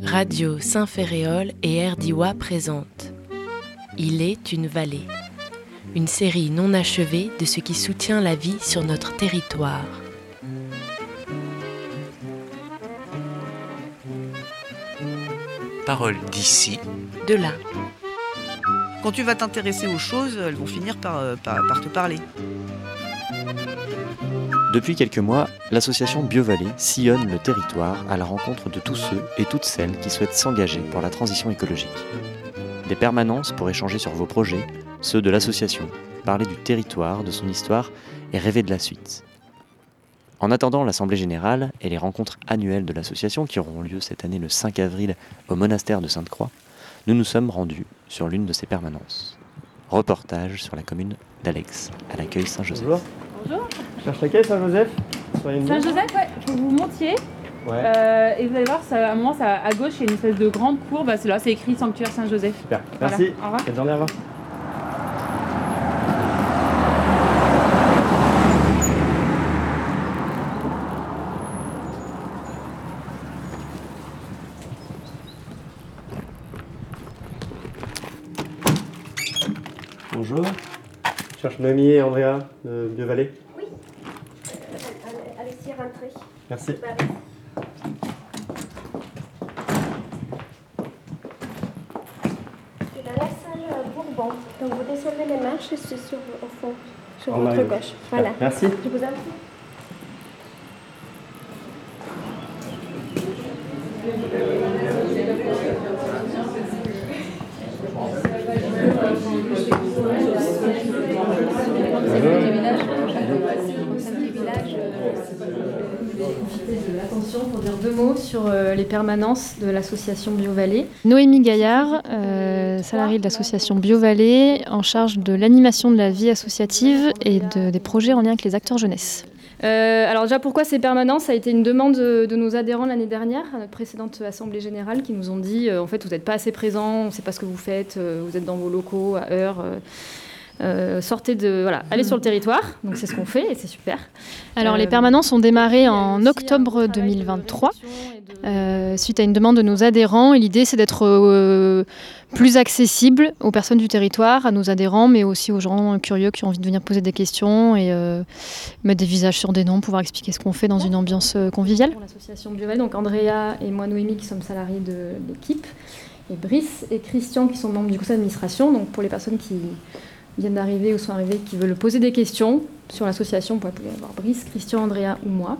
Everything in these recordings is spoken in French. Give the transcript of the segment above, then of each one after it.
Radio Saint-Ferréol et Erdiwa présentent Il est une vallée, une série non achevée de ce qui soutient la vie sur notre territoire. Paroles d'ici, de là. Quand tu vas t'intéresser aux choses, elles vont finir par te parler. Depuis quelques mois, l'association BioVallée sillonne le territoire à la rencontre de tous ceux et toutes celles qui souhaitent s'engager pour la transition écologique. Des permanences pour échanger sur vos projets, ceux de l'association, parler du territoire, de son histoire et rêver de la suite. En attendant l'Assemblée Générale et les rencontres annuelles de l'association qui auront lieu cette année le 5 avril au monastère de Sainte-Croix, nous nous sommes rendus sur l'une de ces permanences. Reportage sur la commune d'Alex, à l'accueil Saint-Joseph. Bonjour. Bonjour. Je cherche laquelle, Saint-Joseph? Saint-Joseph, ouais, il faut que vous montiez. Ouais. Et vous allez voir, à un moment, à gauche, il y a une espèce de grande cour. C'est là, c'est écrit Sanctuaire Saint-Joseph. Super, voilà. Merci. Au revoir. Bonne journée, au revoir. Bonjour. Je cherche Noémie et Andrea de BioVallée. Oui. Allez-y, rentrez. Merci. C'est dans la salle Bourbon. Donc vous descendez les marches, c'est au fond, sur En votre arrière. gauche. Voilà. Merci. Je vous en prie. De l'attention pour dire deux mots sur les permanences de l'association BioVallée. Noémie Gaillard, salariée de l'association BioVallée, en charge de l'animation de la vie associative et des projets en lien avec les acteurs jeunesse. Alors déjà, pourquoi ces permanences? Ça a été une demande de nos adhérents l'année dernière, à notre précédente assemblée générale, qui nous ont dit en fait, vous n'êtes pas assez présents, on ne sait pas ce que vous faites, vous êtes dans vos locaux à heure. Allez sur le territoire, donc c'est ce qu'on fait et c'est super. Alors les permanences ont démarré en octobre 2023 suite à une demande de nos adhérents et l'idée c'est d'être plus accessible aux personnes du territoire, à nos adhérents mais aussi aux gens curieux qui ont envie de venir poser des questions et mettre des visages sur des noms, pouvoir expliquer ce qu'on fait dans une ambiance conviviale. Pour l'association BioVallée, donc Andrea et moi Noémie qui sommes salariés de l'équipe et Brice et Christian qui sont membres du conseil d'administration, donc pour les personnes qui viennent d'arriver ou sont arrivés, qui veulent poser des questions sur l'association, vous pouvez avoir Brice, Christian, Andrea ou moi.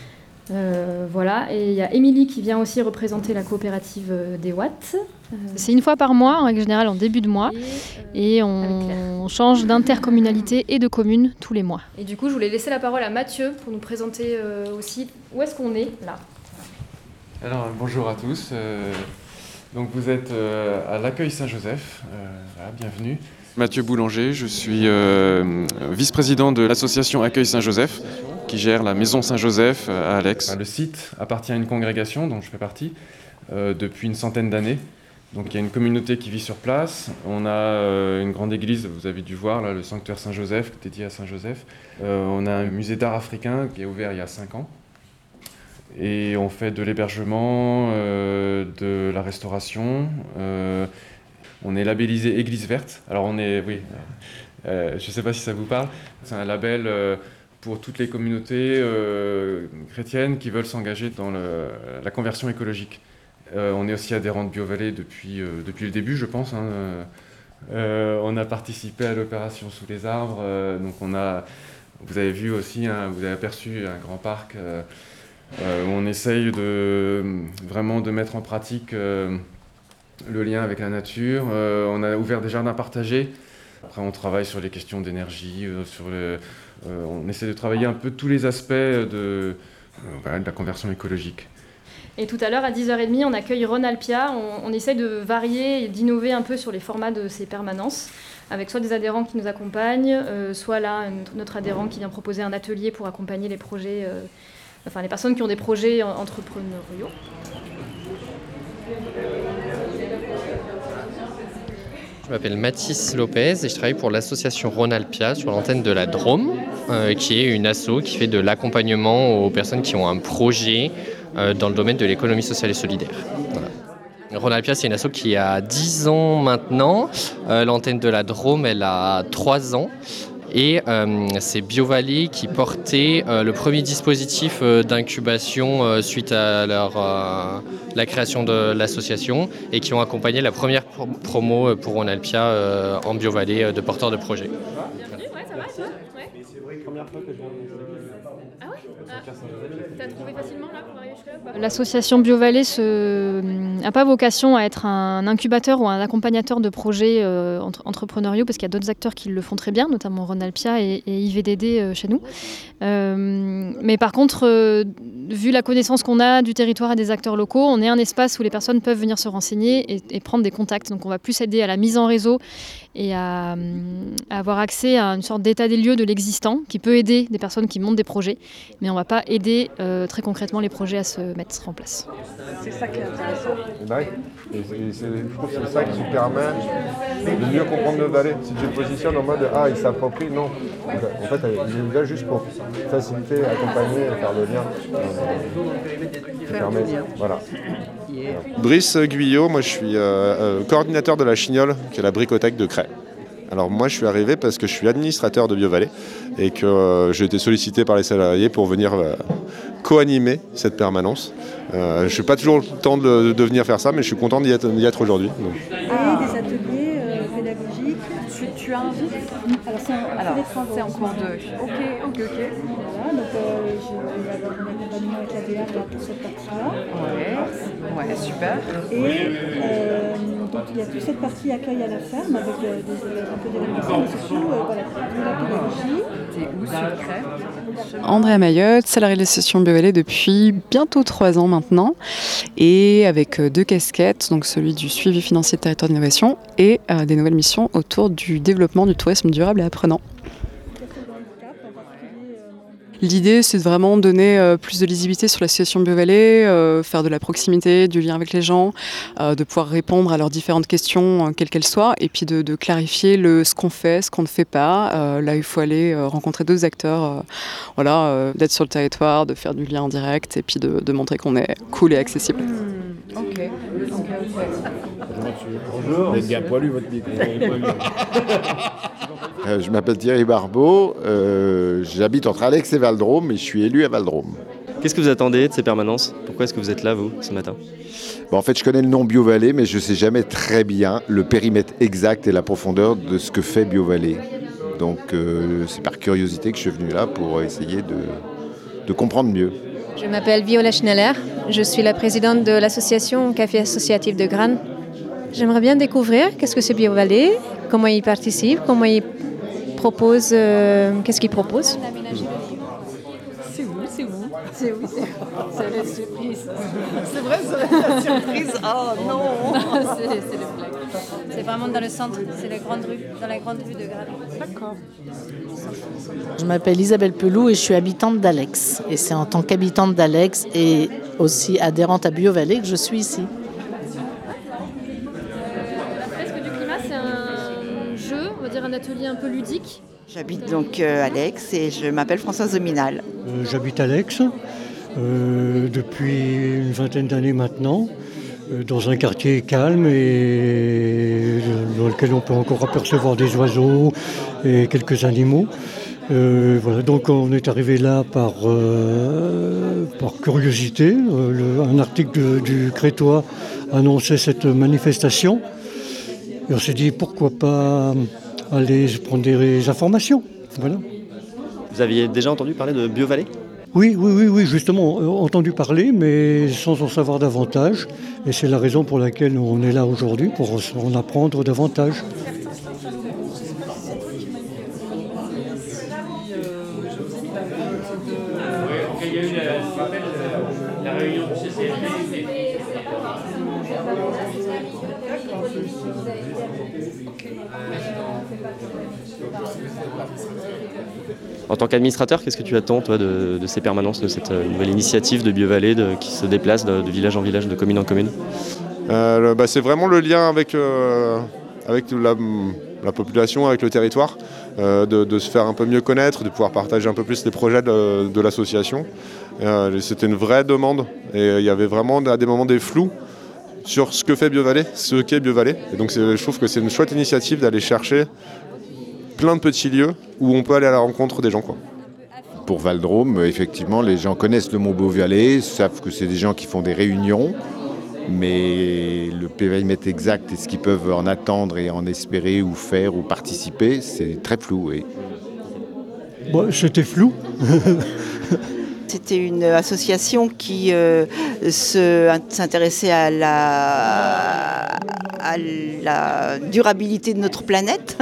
Voilà, et il y a Émilie qui vient aussi représenter la coopérative des Watts. C'est une fois par mois, en règle générale en début de mois, et on change d'intercommunalité et de commune tous les mois. Et du coup, je voulais laisser la parole à Mathieu pour nous présenter aussi où est-ce qu'on est là. Alors, bonjour à tous. Donc vous êtes à l'accueil Saint-Joseph, voilà, bienvenue. Mathieu Boulanger, je suis vice-président de l'association Accueil Saint-Joseph qui gère la maison Saint-Joseph à Alex. Le site appartient à une congrégation dont je fais partie depuis une centaine d'années. Donc il y a une communauté qui vit sur place. On a une grande église, vous avez dû voir là, le sanctuaire Saint-Joseph dédié à Saint-Joseph. On a un musée d'art africain qui est ouvert il y a 5 ans. Et on fait de l'hébergement, de la restauration. On est labellisé Église verte. Alors je ne sais pas si ça vous parle. C'est un label pour toutes les communautés chrétiennes qui veulent s'engager dans la conversion écologique. On est aussi adhérent de BioVallée depuis le début, je pense. On a participé à l'opération Sous les arbres. Donc vous avez vu aussi, vous avez aperçu un grand parc où on essaye vraiment de mettre en pratique le lien avec la nature. On a ouvert des jardins partagés. Après, on travaille sur les questions d'énergie, on essaie de travailler un peu tous les aspects de la conversion écologique. Et tout à l'heure, à 10h30, on accueille Ron Alpia. On essaie de varier et d'innover un peu sur les formats de ces permanences, avec soit des adhérents qui nous accompagnent, soit là, notre adhérent qui vient proposer un atelier pour accompagner les projets, les personnes qui ont des projets entrepreneuriaux. Je m'appelle Mathis Lopez et je travaille pour l'association Ronalpia sur l'antenne de la Drôme, qui est une asso qui fait de l'accompagnement aux personnes qui ont un projet dans le domaine de l'économie sociale et solidaire. Voilà. Ronalpia, c'est une asso qui a 10 ans maintenant. L'antenne de la Drôme, elle a 3 ans. Et c'est BioValley qui portait le premier dispositif d'incubation suite à la création de l'association et qui ont accompagné la première promo pour Ronalpia en BioValley de porteurs de projet. T'as trouvé facilement là pour arriver jusque-là ? L'association BioValley n'a pas vocation à être un incubateur ou un accompagnateur de projets entrepreneuriaux parce qu'il y a d'autres acteurs qui le font très bien, notamment Ronalpia et IVDD chez nous. Mais par contre, vu la connaissance qu'on a du territoire et des acteurs locaux, on est un espace où les personnes peuvent venir se renseigner et prendre des contacts. Donc on va plus aider à la mise en réseau et à avoir accès à une sorte d'état des lieux de l'existant qui peut aider des personnes qui montent des projets, mais on ne va pas aider très concrètement les projets à se mettre en place. C'est ça qui est intéressant. Je trouve que c'est ça qui permet de mieux comprendre nos vallées. Si tu te positionnes en mode « Ah, il s'approprie », non. En fait, il est là juste pour faciliter, accompagner, faire le lien. Voilà. Brice Guyot, moi je suis coordinateur de la Chignole, qui est la bricothèque de Cray. Alors moi je suis arrivé parce que je suis administrateur de BioValley et que j'ai été sollicité par les salariés pour venir co-animer cette permanence. Je n'ai pas toujours le temps de venir faire ça, mais je suis content d'y être aujourd'hui. Et des ateliers pédagogiques. Tu as un rythme ? Alors c'est en cours de... Ok. Voilà, donc je vais avoir un accompagnement avec la DA pour cette partie-là. Ouais, super. Et donc il y a toute cette partie accueil à la ferme avec un peu d'événements, mais surtout de la pédagogie. T'es où sur Cray ? Andrea Mayotte, salariée de l'association BioValley depuis bientôt 3 ans maintenant, et avec 2 casquettes, donc celui du suivi financier de territoire d'innovation et des nouvelles missions autour du développement du tourisme durable et apprenant. L'idée, c'est de vraiment donner plus de lisibilité sur l'association BioValley, faire de la proximité, du lien avec les gens, de pouvoir répondre à leurs différentes questions, quelles qu'elles soient, et puis de clarifier ce qu'on fait, ce qu'on ne fait pas. Là, il faut aller rencontrer d'autres acteurs, d'être sur le territoire, de faire du lien en direct, et puis de montrer qu'on est cool et accessible. Ok. Bonjour. Vous êtes bien poilu, votre micro. Je m'appelle Thierry Barbeau, j'habite entre Alex et Val-de-Rôme, mais je suis élu à Val-de-Rôme. Qu'est-ce que vous attendez de ces permanences ? Pourquoi est-ce que vous êtes là, vous, ce matin ? En fait, je connais le nom BioValley, mais je ne sais jamais très bien le périmètre exact et la profondeur de ce que fait BioValley. Donc, c'est par curiosité que je suis venu là pour essayer de comprendre mieux. Je m'appelle Viola Schneller, je suis la présidente de l'association Café Associatif de Grane. J'aimerais bien découvrir qu'est-ce que c'est BioValley, comment il participe, comment il propose, qu'est-ce qu'il propose. C'est la surprise. C'est vrai, c'est la surprise. Oh non. C'est le blague. C'est vraiment dans le centre, c'est dans la grande rue de Grane. D'accord. Je m'appelle Isabelle Pelou et je suis habitante d'Alex. Et c'est en tant qu'habitante d'Alex et aussi adhérente à BioValley que je suis ici. La fresque du climat, c'est un jeu, on va dire un atelier un peu ludique. J'habite donc Alex et je m'appelle Françoise Ominal. J'habite Alex depuis une vingtaine d'années maintenant, dans un quartier calme et dans lequel on peut encore apercevoir des oiseaux et quelques animaux. Voilà, donc on est arrivé là par curiosité. Un article du Crétois annonçait cette manifestation. Et on s'est dit pourquoi pas aller prendre des informations. Voilà. Vous aviez déjà entendu parler de BioValley ? Oui, justement, entendu parler, mais sans en savoir davantage. Et c'est la raison pour laquelle on est là aujourd'hui, pour en apprendre davantage. Il y a eu la réunion du CCFP. En tant qu'administrateur, qu'est-ce que tu attends, toi, de ces permanences, de cette nouvelle initiative de BioValley qui se déplace de village en village, de commune en commune ? C'est vraiment le lien avec la population, avec le territoire, de se faire un peu mieux connaître, de pouvoir partager un peu plus les projets de l'association. C'était une vraie demande et il y avait vraiment à des moments des flous sur ce que fait BioVallée, ce qu'est BioVallée. Et donc je trouve que c'est une chouette initiative d'aller chercher plein de petits lieux où on peut aller à la rencontre des gens, quoi. Pour Val-de-Drôme, effectivement, les gens connaissent le Mont Beauvalet, savent que c'est des gens qui font des réunions, mais le périmètre exact et ce qu'ils peuvent en attendre et en espérer ou faire ou participer, c'est très flou. Oui. Bon, c'était flou. C'était une association qui s'intéressait à la durabilité de notre planète.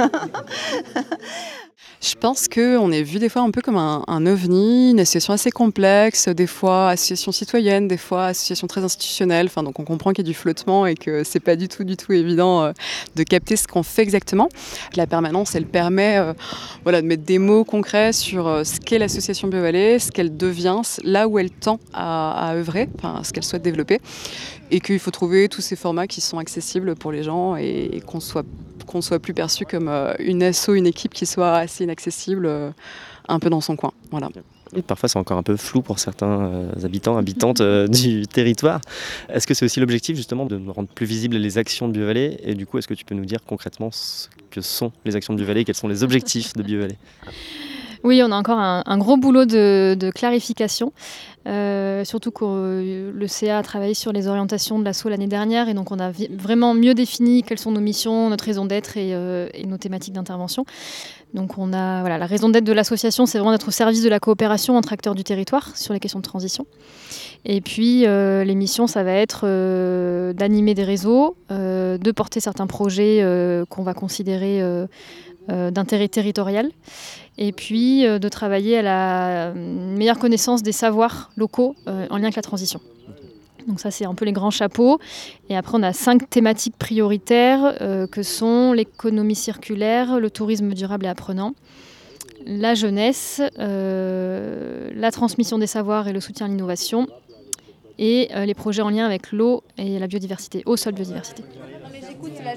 Je pense qu'on est vu des fois un peu comme un ovni, une association assez complexe, des fois association citoyenne, des fois association très institutionnelle. Enfin, donc on comprend qu'il y a du flottement et que c'est pas du tout évident de capter ce qu'on fait exactement. La permanence, elle permet de mettre des mots concrets sur ce qu'est l'association BioVallée, ce qu'elle devient, là où elle tend à œuvrer, enfin, ce qu'elle souhaite développer. Et qu'il faut trouver tous ces formats qui sont accessibles pour les gens et qu'on soit plus perçu comme une asso, une équipe qui soit assez inaccessible, un peu dans son coin. Voilà. Et parfois c'est encore un peu flou pour certains habitantes du territoire. Est-ce que c'est aussi l'objectif justement de rendre plus visibles les actions de BioVallée? Et du coup, est-ce que tu peux nous dire concrètement ce que sont les actions de BioVallée et quels sont les objectifs de BioVallée? Oui, on a encore un gros boulot de clarification, surtout que le CA a travaillé sur les orientations de l'asso l'année dernière et donc on a vraiment mieux défini quelles sont nos missions, notre raison d'être et nos thématiques d'intervention. Donc la raison d'être de l'association, c'est vraiment d'être au service de la coopération entre acteurs du territoire sur les questions de transition. Et puis les missions, ça va être d'animer des réseaux, de porter certains projets qu'on va considérer d'intérêt territorial, et puis de travailler à la meilleure connaissance des savoirs locaux en lien avec la transition. Donc ça, c'est un peu les grands chapeaux. Et après, on a 5 thématiques prioritaires que sont l'économie circulaire, le tourisme durable et apprenant, la jeunesse, la transmission des savoirs et le soutien à l'innovation, et les projets en lien avec l'eau et la biodiversité, eau, sol, biodiversité. Non mais j'écoute, là,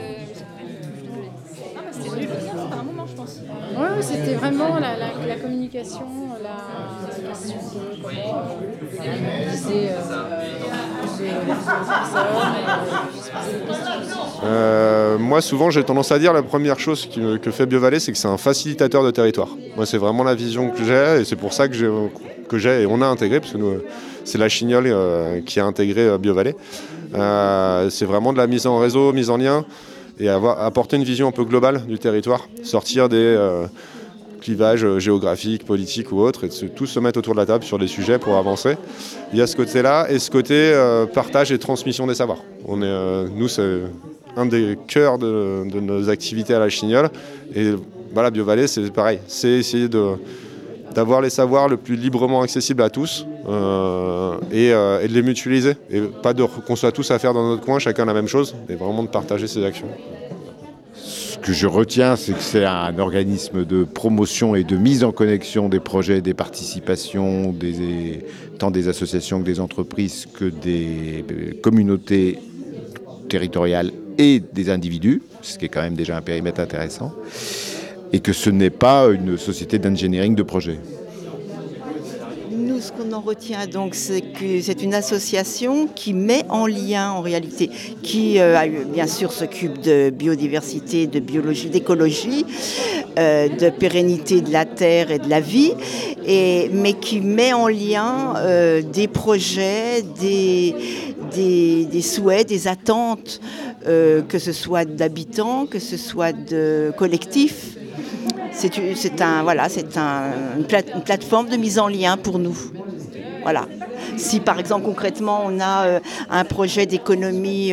c'était bien par un moment, je pense. Oui, c'était vraiment la communication, la question de comment utiliser Moi, souvent, j'ai tendance à dire la première chose que fait BioVallée, c'est que c'est un facilitateur de territoire. Moi, c'est vraiment la vision que j'ai, et c'est pour ça que j'ai et on a intégré, parce que nous, c'est la Chignole qui a intégré BioVallée. C'est vraiment de la mise en réseau, mise en lien, et apporter une vision un peu globale du territoire, sortir des clivages géographiques, politiques ou autres, et tous se mettre autour de la table sur des sujets pour avancer. Il y a ce côté-là, et ce côté partage et transmission des savoirs. Nous, c'est un des cœurs de nos activités à la Chignole, et voilà, BioVallée, c'est pareil, c'est essayer d'avoir les savoirs le plus librement accessibles à tous et de les mutualiser. Et pas qu'on soit tous à faire dans notre coin, chacun la même chose, mais vraiment de partager ses actions. Ce que je retiens, c'est que c'est un organisme de promotion et de mise en connexion des projets, des participations, tant des associations que des entreprises, que des communautés territoriales et des individus, ce qui est quand même déjà un périmètre intéressant. Et que ce n'est pas une société d'engineering de projet. Nous, ce qu'on en retient, donc, c'est que c'est une association qui met en lien, en réalité, qui, bien sûr, s'occupe de biodiversité, de biologie, d'écologie, de pérennité de la terre et de la vie, mais qui met en lien des projets, des souhaits, des attentes, que ce soit d'habitants, que ce soit de collectifs. C'est une plateforme de mise en lien pour nous. Voilà. Si par exemple concrètement on a un projet d'économie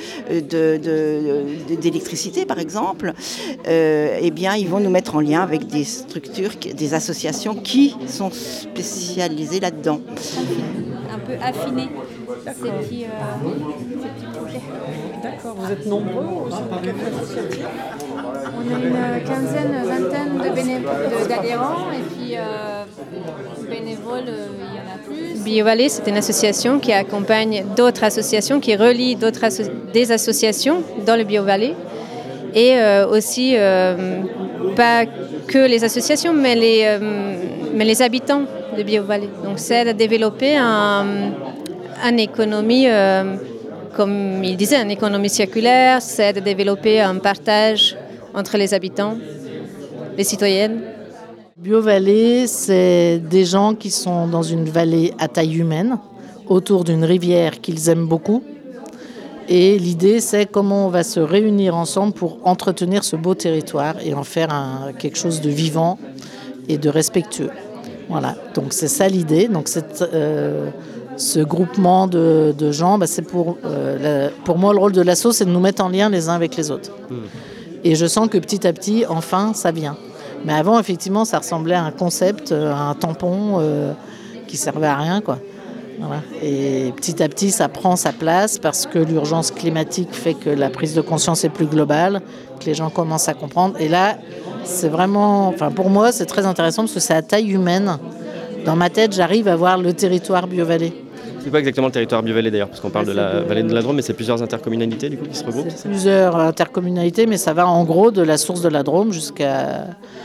d'électricité par exemple, eh bien ils vont nous mettre en lien avec des structures, des associations qui sont spécialisées là-dedans. Un peu affiner ces petits projets. D'accord, vous êtes nombreux aussi pour Café Associatif? On a une quinzaine, vingtaine d'adhérents et puis bénévoles, il y en a plus. BioVallée, c'est une association qui accompagne d'autres associations, qui relie des associations dans le BioVallée. Et aussi, pas que les associations, mais les habitants de BioVallée. Donc, c'est de développer une économie comme il disait, une économie circulaire, c'est de développer un partage entre les habitants, les citoyennes. Biovallée, c'est des gens qui sont dans une vallée à taille humaine, autour d'une rivière qu'ils aiment beaucoup. Et l'idée, c'est comment on va se réunir ensemble pour entretenir ce beau territoire et en faire quelque chose de vivant et de respectueux. Voilà, donc c'est ça l'idée. Donc ce groupement de gens, c'est pour moi, le rôle de l'asso, c'est de nous mettre en lien les uns avec les autres. Et je sens que petit à petit, enfin, ça vient. Mais avant, effectivement, ça ressemblait à un concept, à un tampon qui servait à rien, quoi. Voilà. Et petit à petit, ça prend sa place parce que l'urgence climatique fait que la prise de conscience est plus globale, que les gens commencent à comprendre. Et là, c'est vraiment, pour moi, c'est très intéressant parce que c'est à taille humaine. Dans ma tête, j'arrive à voir le territoire Biovallée. C'est pas exactement le territoire Biovallée d'ailleurs, parce qu'on parle de la vallée de la Drôme, mais c'est plusieurs intercommunalités du coup qui se regroupent. C'est plusieurs intercommunalités, mais ça va en gros de la source de la Drôme jusqu'à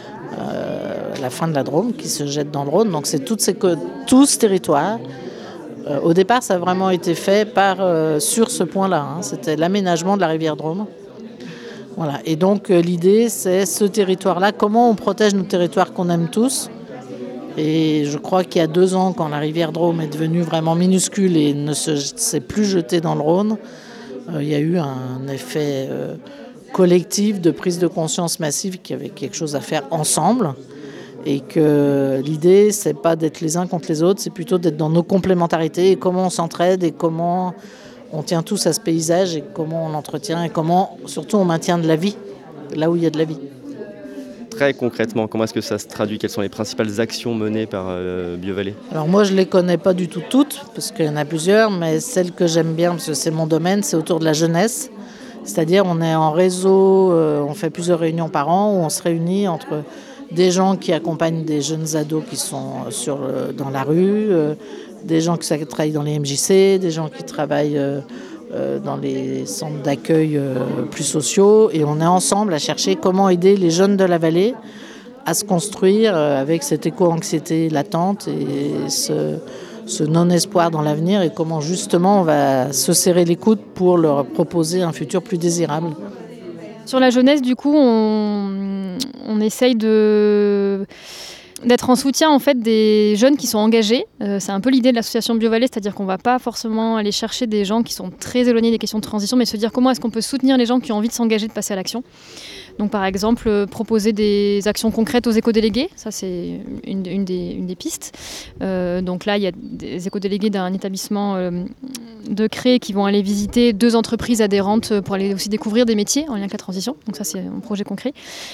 la fin de la Drôme qui se jette dans le Rhône. Donc c'est tout ce territoire. Au départ, ça a vraiment été fait sur ce point-là. C'était l'aménagement de la rivière Drôme. Voilà. Et donc l'idée, c'est ce territoire-là, comment on protège nos territoires qu'on aime tous. Et je crois qu'il y a 2 ans, quand la rivière Drôme est devenue vraiment minuscule et ne s'est plus jetée dans le Rhône, il y a eu un effet collectif de prise de conscience massive qu'il y avait quelque chose à faire ensemble. Et que l'idée, c'est pas d'être les uns contre les autres, c'est plutôt d'être dans nos complémentarités et comment on s'entraide et comment on tient tous à ce paysage et comment on l'entretient et comment, surtout, on maintient de la vie, là où il y a de la vie. Très concrètement, comment est-ce que ça se traduit? Quelles sont les principales actions menées par Biovallée? Alors moi, je les connais pas du tout toutes, parce qu'il y en a plusieurs, mais celle que j'aime bien, parce que c'est mon domaine, c'est autour de la jeunesse. C'est-à-dire, on est en réseau, on fait plusieurs réunions par an où on se réunit entre des gens qui accompagnent des jeunes ados qui sont dans la rue, des gens qui travaillent dans les MJC, des gens qui travaillent dans les centres d'accueil plus sociaux. Et on est ensemble à chercher comment aider les jeunes de la vallée à se construire avec cette éco-anxiété latente et ce non-espoir dans l'avenir et comment justement on va se serrer les coudes pour leur proposer un futur plus désirable. Sur la jeunesse, du coup, on essaye d'être en soutien en fait des jeunes qui sont engagés. C'est un peu l'idée de l'association Biovallée, c'est-à-dire qu'on ne va pas forcément aller chercher des gens qui sont très éloignés des questions de transition, mais se dire comment est-ce qu'on peut soutenir les gens qui ont envie de s'engager, de passer à l'action. Donc par exemple, proposer des actions concrètes aux éco-délégués, ça c'est une des pistes. Donc là, il y a des éco-délégués d'un établissement de Cré qui vont aller visiter 2 entreprises adhérentes pour aller aussi découvrir des métiers en lien avec la transition. Donc ça c'est un projet concret.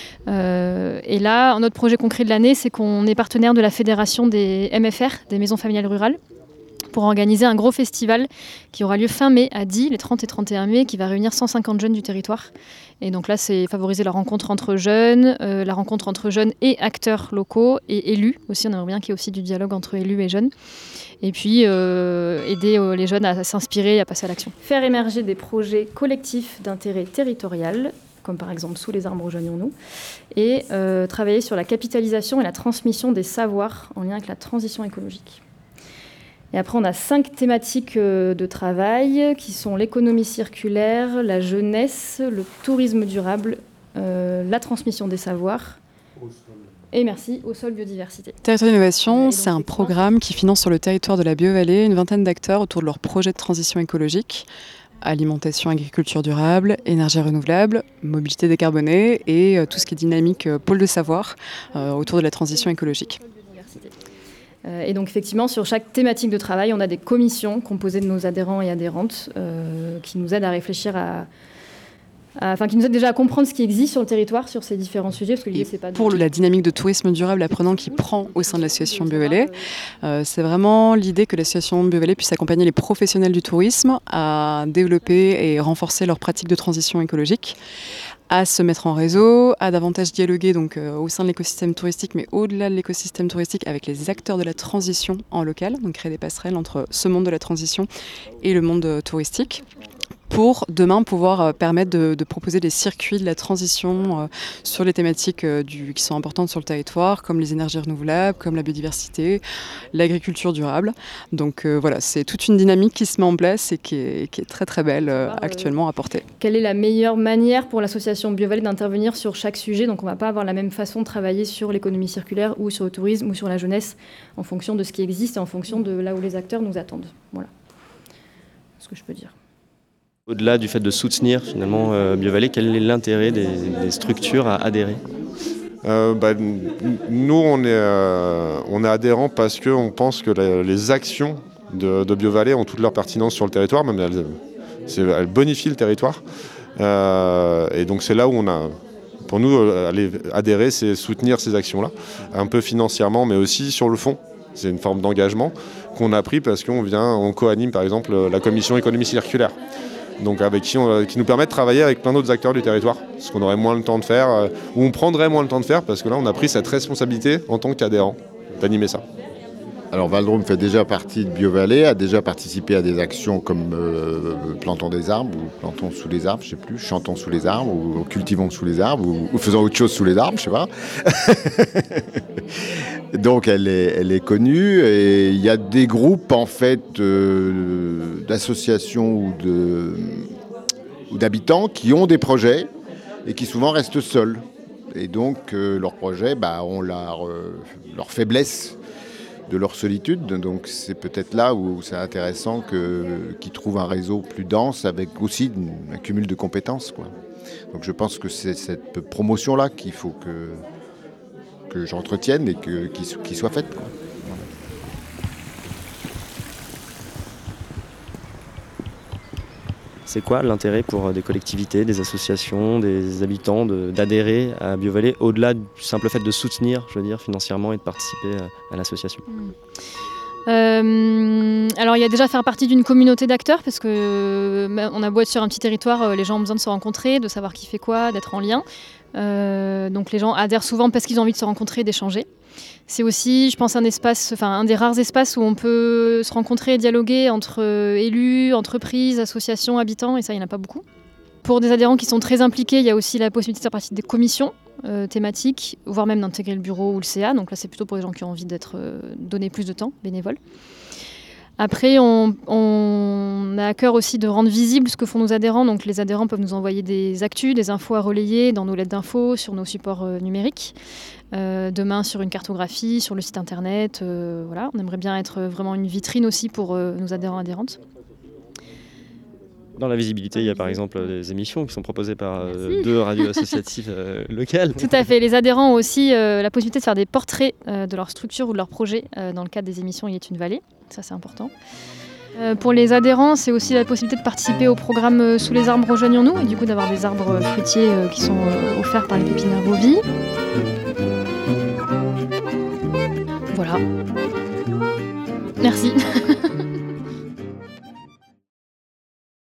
Et là, un autre projet concret de l'année, c'est qu'on est partenaire de la fédération des MFR, des maisons familiales rurales, pour organiser un gros festival qui aura lieu fin mai à Die, les 30 et 31 mai, qui va réunir 150 jeunes du territoire. Et donc là, c'est favoriser la rencontre entre jeunes et acteurs locaux et élus aussi. On aimerait bien qu'il y ait aussi du dialogue entre élus et jeunes. Et puis aider les jeunes à s'inspirer et à passer à l'action. Faire émerger des projets collectifs d'intérêt territorial, comme par exemple Sous les arbres rejoignons-nous, et travailler sur la capitalisation et la transmission des savoirs en lien avec la transition écologique. Et après, on a 5 thématiques de travail qui sont l'économie circulaire, la jeunesse, le tourisme durable, la transmission des savoirs. Et merci, au sol biodiversité. Territoire d'innovation, c'est un programme qui finance sur le territoire de la Biovallée une vingtaine d'acteurs autour de leurs projets de transition écologique, alimentation, agriculture durable, énergie renouvelable, mobilité décarbonée et tout ce qui est dynamique pôle de savoir autour de la transition écologique. Et donc effectivement, sur chaque thématique de travail, on a des commissions composées de nos adhérents et adhérentes qui nous aident à réfléchir qui nous aident déjà à comprendre ce qui existe sur le territoire sur ces différents sujets. Parce que l'idée, c'est pas pour la dynamique de tourisme durable apprenant qui prend au sein de l'association Biovallée, c'est vraiment l'idée que l'association Biovallée puisse accompagner les professionnels du tourisme à développer et renforcer leurs pratiques de transition écologique, à se mettre en réseau, à davantage dialoguer donc, au sein de l'écosystème touristique, mais au-delà de l'écosystème touristique avec les acteurs de la transition en local, donc créer des passerelles entre ce monde de la transition et le monde touristique, pour demain pouvoir permettre de proposer des circuits de la transition sur les thématiques qui sont importantes sur le territoire, comme les énergies renouvelables, comme la biodiversité, l'agriculture durable. Donc voilà, c'est toute une dynamique qui se met en place et qui est très très belle actuellement à porter. Quelle est la meilleure manière pour l'association BioVallée d'intervenir sur chaque sujet? Donc on ne va pas avoir la même façon de travailler sur l'économie circulaire ou sur le tourisme ou sur la jeunesse en fonction de ce qui existe et en fonction de là où les acteurs nous attendent. Voilà ce que je peux dire. Au-delà du fait de soutenir finalement BioVallée, quel est l'intérêt des structures à adhérer? Nous, on est adhérents parce qu'on pense que les actions de BioVallée ont toute leur pertinence sur le territoire, même elles bonifient le territoire. Et donc c'est là où pour nous, aller adhérer, c'est soutenir ces actions-là, un peu financièrement, mais aussi sur le fond. C'est une forme d'engagement qu'on a pris parce qu'on co-anime par exemple la commission économie circulaire. Donc avec qui nous permet de travailler avec plein d'autres acteurs du territoire, ce qu'on aurait moins le temps de faire, ou on prendrait moins le temps de faire, parce que là on a pris cette responsabilité en tant qu'adhérent d'animer ça. Alors Valdrome fait déjà partie de BioVallée, a déjà participé à des actions comme plantons des arbres, ou plantons sous les arbres, je sais plus, chantons sous les arbres, ou cultivons sous les arbres, ou faisons autre chose sous les arbres, je sais pas. Donc elle est connue, et il y a des groupes en fait d'associations ou d'habitants qui ont des projets et qui souvent restent seuls. Et donc leurs projets ont leur faiblesse de leur solitude, donc c'est peut-être là où c'est intéressant qu'ils trouvent un réseau plus dense avec aussi un cumul de compétences, quoi. Donc je pense que c'est cette promotion-là qu'il faut que j'entretienne et qu'il soit faite, quoi. C'est quoi l'intérêt pour des collectivités, des associations, des habitants d'adhérer à BioVallée, au-delà du simple fait de soutenir, je veux dire, financièrement et de participer à l'association? Alors il y a déjà faire partie d'une communauté d'acteurs, parce que on a beau être sur un petit territoire, les gens ont besoin de se rencontrer, de savoir qui fait quoi, d'être en lien. Donc les gens adhèrent souvent parce qu'ils ont envie de se rencontrer, d'échanger. C'est aussi, je pense, un des rares espaces où on peut se rencontrer et dialoguer entre élus, entreprises, associations, habitants, et ça, il n'y en a pas beaucoup. Pour des adhérents qui sont très impliqués, il y a aussi la possibilité de faire partie des commissions thématiques, voire même d'intégrer le bureau ou le CA. Donc là, c'est plutôt pour les gens qui ont envie d'être donnés plus de temps, bénévoles. Après, on a à cœur aussi de rendre visible ce que font nos adhérents. Donc les adhérents peuvent nous envoyer des actus, des infos à relayer dans nos lettres d'infos, sur nos supports numériques. Demain sur une cartographie, sur le site internet. Voilà. On aimerait bien être vraiment une vitrine aussi pour nos adhérents et adhérentes. Dans la visibilité, il y a par exemple des émissions qui sont proposées par 2 radios associatives locales. Tout à fait. Les adhérents ont aussi la possibilité de faire des portraits de leur structure ou de leur projet dans le cadre des émissions Il est une vallée. Ça, c'est important. Pour les adhérents, c'est aussi la possibilité de participer au programme Sous les arbres, rejoignons-nous, et du coup d'avoir des arbres fruitiers qui sont offerts par les pépinières Beauvie. Voilà. Merci.